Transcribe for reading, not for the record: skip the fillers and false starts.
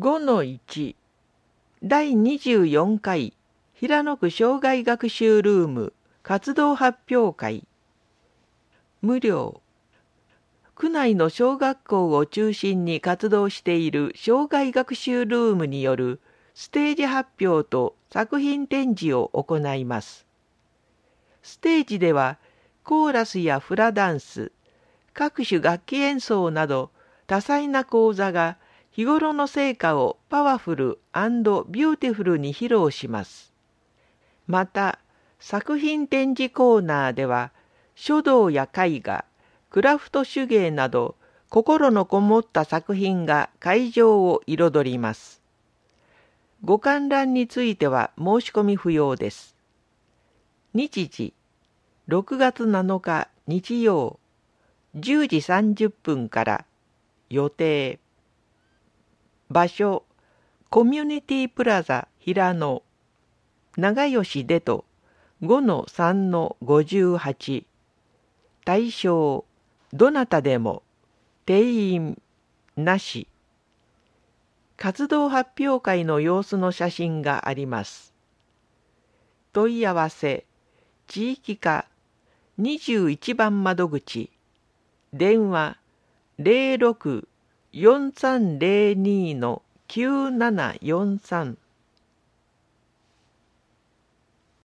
5-1 第24回平野区障害学習ルーム活動発表会。無料。区内の小学校を中心に活動している障害学習ルームによるステージ発表と作品展示を行います。ステージではコーラスやフラダンス、各種楽器演奏など多彩な講座が日頃の成果をパワフル&ビューティフルに披露します。また、作品展示コーナーでは、書道や絵画、クラフト手芸など、心のこもった作品が会場を彩ります。ご観覧については申し込み不要です。日時、6月7日日曜、10時30分から予定。場所、コミュニティプラザ平野、長吉でと 5-3-58。対象、どなたでも、定員、なし。活動発表会の様子の写真があります。問い合わせ、地域課21番窓口、電話06-4302-9743